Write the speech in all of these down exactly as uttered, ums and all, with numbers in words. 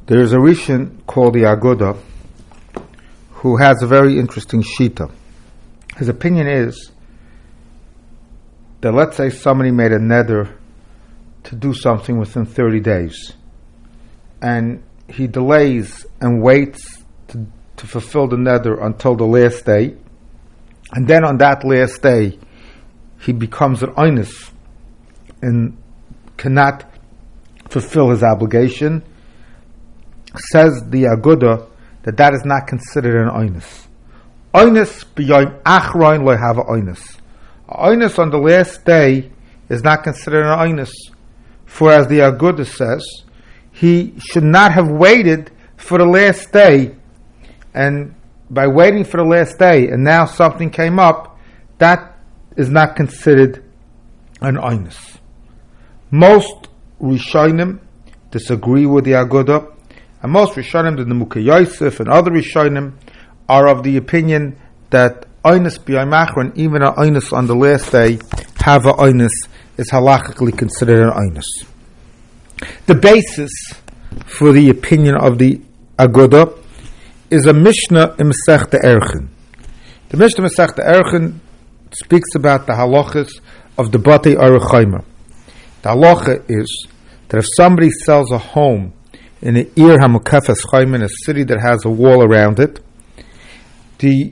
There's a Rishon called the Aguda who has a very interesting shita. His opinion is that, let's say somebody made a neder to do something within thirty days, and he delays and waits to, to fulfill the neder until the last day, and then on that last day he becomes an oinus and cannot fulfill his obligation. Says the Aguda that that is not considered an oinus. Oinus b'yoyim achroin lo have a oinus. Oinus on the last day is not considered an oinus. For as the Aguda says, he should not have waited for the last day, and by waiting for the last day and now something came up, that is not considered an oinus. Most Rishonim disagree with the Aguda, and most Rishonim, the Nemukah Yosef and other Rishonim, are of the opinion that oinus b'yom achron, even an oinus on the last day, have a oinus, is halachically considered an oinus. The basis for the opinion of the Aguda is a Mishnah in Masechta Erchin. The Mishnah in Masechta Erchin speaks about the halachas of the Batei Orach Chayma. The halacha is that if somebody sells a home in an Ir HaMukafes Chayma, in a city that has a wall around it, the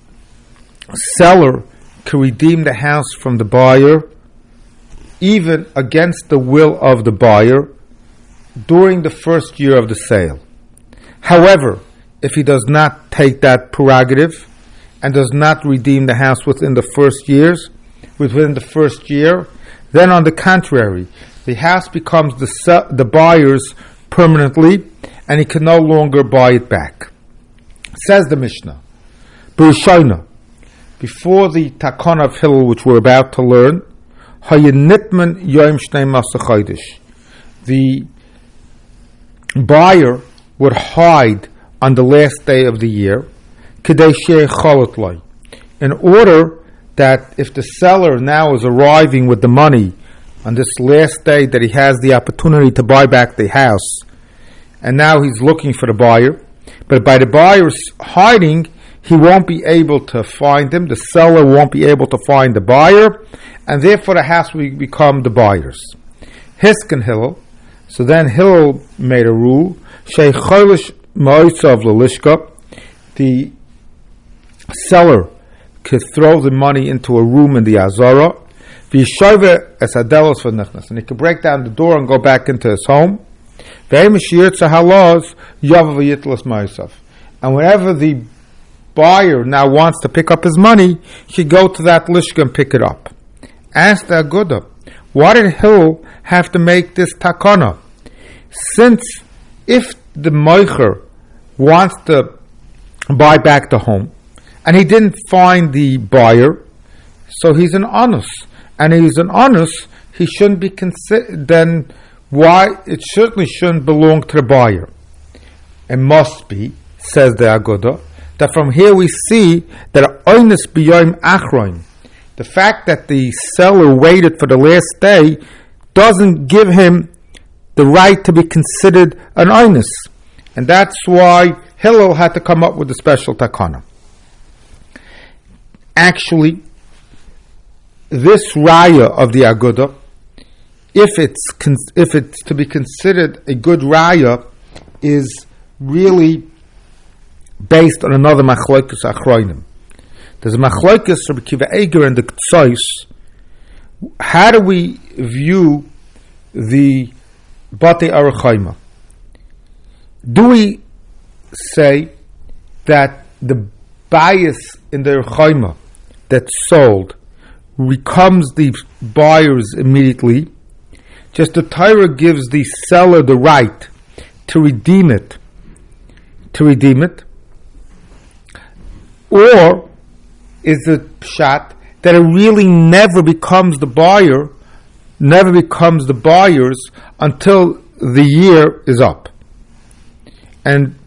seller can redeem the house from the buyer even against the will of the buyer during the first year of the sale. However, if he does not take that prerogative and does not redeem the house within the first years, within the first year, then on the contrary, the house becomes the se- the buyer's permanently, and he can no longer buy it back. Says the Mishnah, B'Rishoina, before the Takana of Hillel, which we're about to learn, Hayenitman Yom Shnei Masa Chodesh, the buyer would hide on the last day of the year, Kedei Shei Cholot Loi, in order that if the seller now is arriving with the money on this last day that he has the opportunity to buy back the house, and now he's looking for the buyer, but by the buyer's hiding, he won't be able to find him, the seller won't be able to find the buyer, and therefore the house will become the buyer's. Hisken Hillel, so then Hillel made a rule, Shei Cholish Ma'osav L'Lishka, the seller could throw the money into a room in the Azara, v'yishove es hadelos v'nichnas, and he could break down the door and go back into his home. And whenever the buyer now wants to pick up his money, he go to that lishka and pick it up. Ask the Aguda, why did Hillel have to make this takana? Since if the moicher wants to buy back the home, and he didn't find the buyer, so he's an honest. And he's an honest, he shouldn't be considered, then why, it certainly shouldn't belong to the buyer. It must be, says the Aguda, that from here we see that oinus b'yom achron, the fact that the seller waited for the last day doesn't give him the right to be considered an oinus. And that's why Hillel had to come up with a special takana. Actually, this raya of the Aguda, if it's con- if it's to be considered a good raya, is really based on another machlokes achronim. There's a machlokes Rabbi Akiva Eiger and the Ktsos. How do we view the Batei Orach Chayma? Do we say that the bias in the Orach Chayma that's sold becomes the buyer's immediately? Just the Torah gives the seller the right to redeem it, to redeem it, or is it pshat that it really never becomes the buyer, never becomes the buyer's until the year is up? And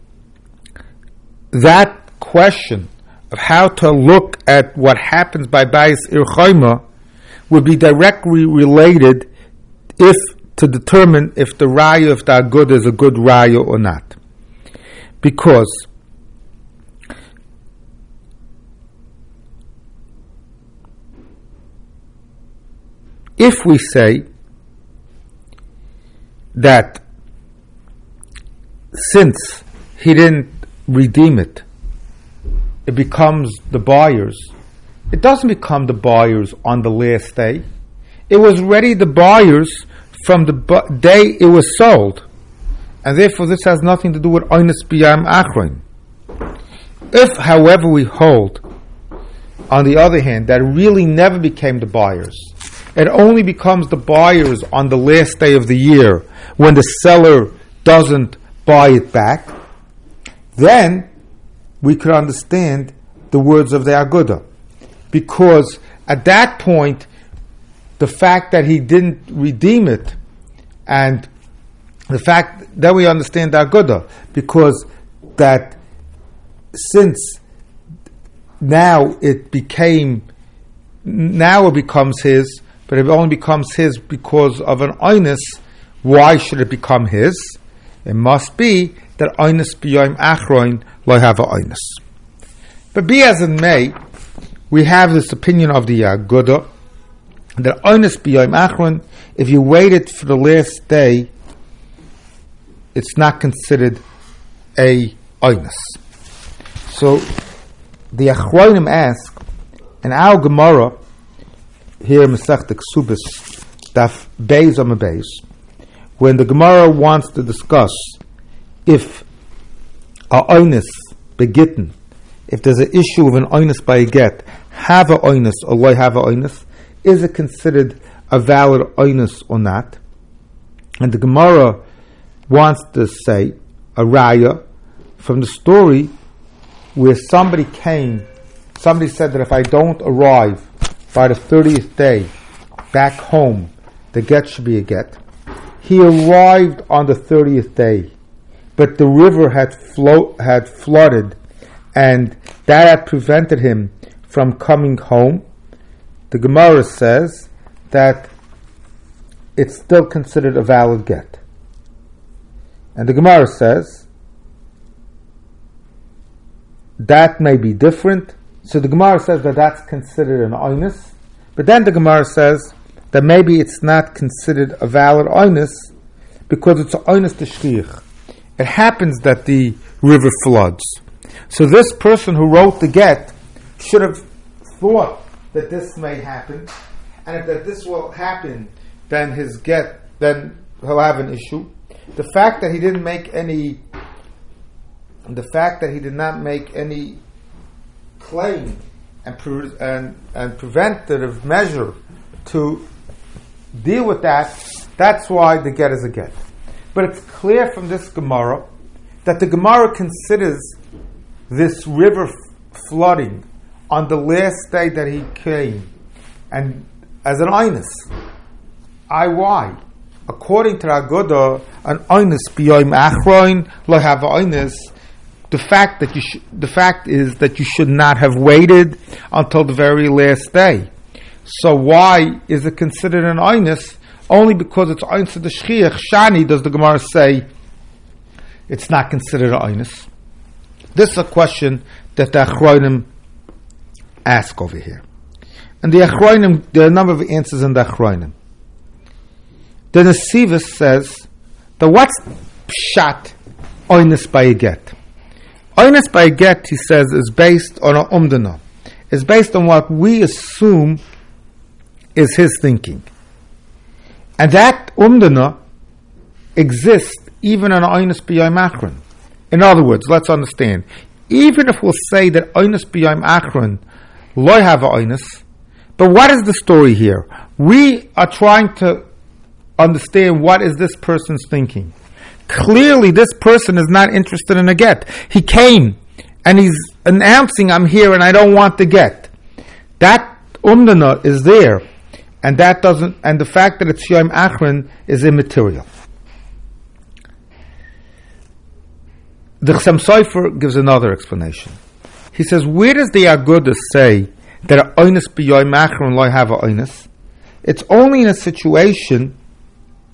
that question of how to look at what happens by Bayis Orach Chayma would be directly related if to determine if the raya, if the aguda is a good raya or not. Because if we say that since he didn't redeem it, it becomes the buyer's, it doesn't become the buyer's on the last day. It was already the buyer's from the bu- day it was sold. And therefore this has nothing to do with Oinus B'Yam Achron. If, however, we hold, on the other hand, that it really never became the buyer's, it only becomes the buyer's on the last day of the year when the seller doesn't buy it back, then we could understand the words of the Aguda. Because at that point, the fact that he didn't redeem it, and the fact that we understand the Aguda, because that since now it became, now it becomes his, but it only becomes his because of an oinus, why should it become his? It must be that oinus b'yom achron lo have a oinus. But be as it may, we have this opinion of the Aguda, that oinus b'yom achron, if you waited for the last day, it's not considered a oinus. So the Achronim ask, in our Gemara, here in Masechta Ksubis, Daf Beis Amud Beis, when the Gemara wants to discuss if a oinus begitten, if there's an issue of an oinus by a get, have a oinus or lo have a oinus, is it considered a valid oinus or not? And the Gemara wants to say a raya from the story where somebody came, somebody said that if I don't arrive by the thirtieth day back home, the get should be a get. He arrived on the thirtieth day, but the river had flo- had flooded, and that had prevented him from coming home. The Gemara says that it's still considered a valid get. And the Gemara says that may be different. So the Gemara says that that's considered an oinus, but then the Gemara says that maybe it's not considered a valid oinus because it's an oinus d'shchich. It happens that the river floods. So this person who wrote the get should have thought that this may happen, and if that this will happen, then his get, then he'll have an issue. The fact that he didn't make any, the fact that he did not make any claim and pre- and and preventative measure to deal with that, that's why the get is a get. But it's clear from this Gemara that the Gemara considers this river f- flooding on the last day that he came, and as an oinus. I why? According to Aguda, an oinus b'yom achron lo have oinus. The fact that you sh- the fact is that you should not have waited until the very last day. So why is it considered an oinus? Only because it's oinus of the shchiach. Shani, does the Gemara say it's not considered an oinus? This is a question that the Achronim ask over here. And the Achronim, there are a number of answers in the Achronim. The Nesivus says that what's pshat oinus by a get? Oinus by a get, he says, is based on an umdana. It's based on what we assume is his thinking. And that umdana exists even on oinus b'yom achron. In other words, let's understand, even if we'll say that oinus b'yom achron lo have a oinus, but what is the story here? We are trying to understand what is this person's thinking. Clearly, this person is not interested in a get. He came and he's announcing, I'm here and I don't want the get. That umdana is there, and that doesn't, and the fact that it's Yom Achron is immaterial. The Chassam Sofer gives another explanation. He says, where does the Aguda say that a oinus b'yom achron lo have a oinus? It's only in a situation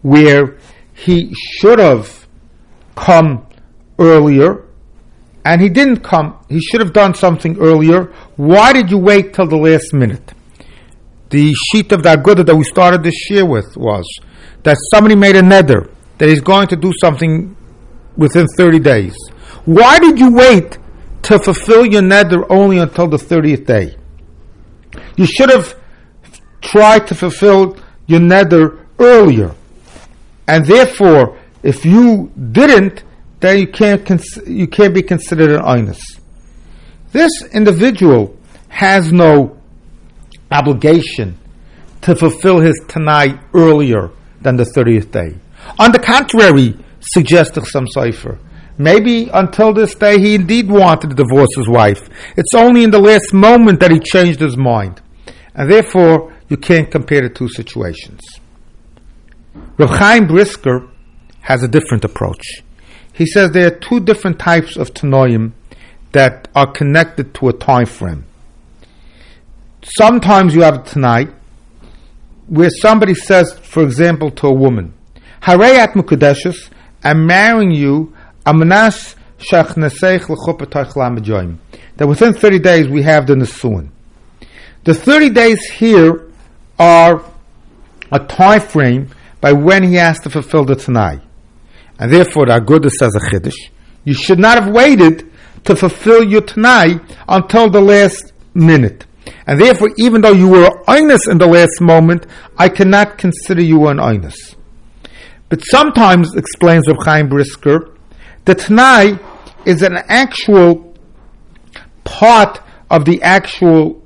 where he should have come earlier, and he didn't come. He should have done something earlier. Why did you wait till the last minute? The sheet of the Agudah that we started this year with was that somebody made a neder that he's going to do something within thirty days. Why did you wait to fulfill your neder only until the thirtieth day? You should have tried to fulfill your neder earlier. And therefore, if you didn't, then you can't cons- you can't be considered an einus. This individual has no obligation to fulfill his tanai earlier than the thirtieth day. On the contrary, suggests the Chassam Sofer, maybe until this day he indeed wanted to divorce his wife. It's only in the last moment that he changed his mind. And therefore, you can't compare the two situations. Reb Chaim Brisker has a different approach. He says there are two different types of tanoim that are connected to a time frame. Sometimes you have a tanai where somebody says, for example, to a woman, Harayat Mukadeshus, I'm marrying you, Amanash Shachneseich L'chupatach Lamajoim. That within thirty days we have the Nesuin. The thirty days here are a time frame by when he has to fulfill the Tanai. And therefore, the Agudah says a Chiddush. You should not have waited to fulfill your Tanai until the last minute. And therefore, even though you were einus in the last moment, I cannot consider you an einus. But sometimes, explains Reb Chaim Brisker, the Tanai is an actual part of the actual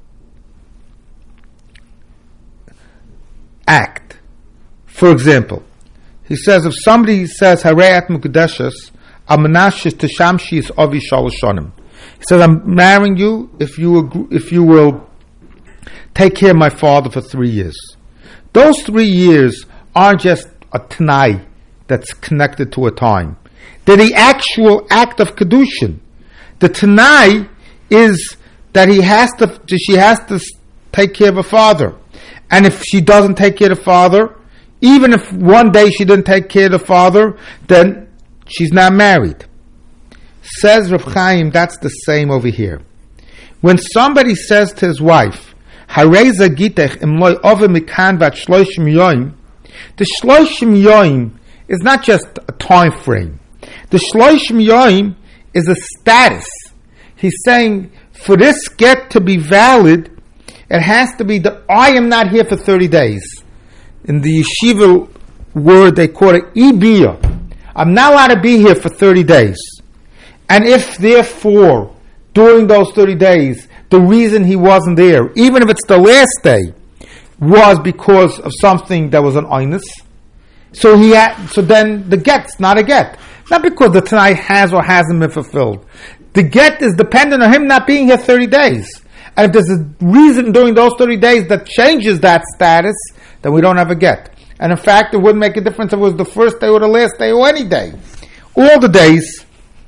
act. For example, he says if somebody says Harayat Mukadeshus, Amanashis Teshamshis Avi Shaloshonim. He says, I'm marrying you if you agree, if you will take care of my father for three years. Those three years aren't just a Tanai that's connected to a time. They're the actual act of Kedushin. The Tanai is that he has to, she has to take care of her father. And if she doesn't take care of the father, even if one day she didn't take care of the father, then she's not married. Says Reb Chaim, that's the same over here. When somebody says to his wife, Hareza gitech imloi ove mikan vat shloshim yoim, the shloshim yoim is not just a time frame. The shloshim yoim is a status. He's saying, for this get to be valid, it has to be that I am not here for thirty days. In the yeshiva word, they call it ibiyah. I'm not allowed to be here for thirty days. And if, therefore, during those thirty days, the reason he wasn't there, even if it's the last day, was because of something that was an einus, so he had, so then the get's not a get. Not because the Tanai has or hasn't been fulfilled. The get is dependent on him not being here thirty days. And if there's a reason during those thirty days that changes that status, then we don't have a get. And in fact, it wouldn't make a difference if it was the first day or the last day or any day. All the days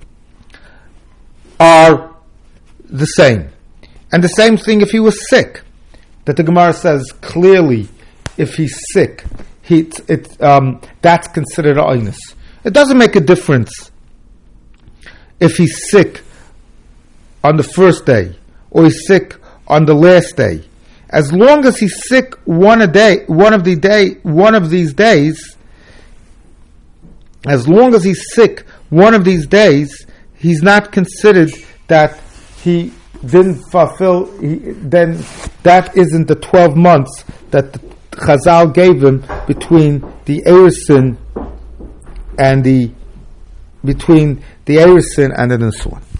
are the same. And the same thing if he was sick. That the Gemara says clearly, if he's sick, he, it, um, that's considered an einus. It doesn't make a difference if he's sick on the first day or he's sick on the last day. As long as he's sick one a day, one of the day, one of these days, as long as he's sick one of these days, he's not considered that he didn't fulfill, he, then that isn't the twelve months that the Chazal gave him between the Erisin and the, between the Erisin and the Nesuin.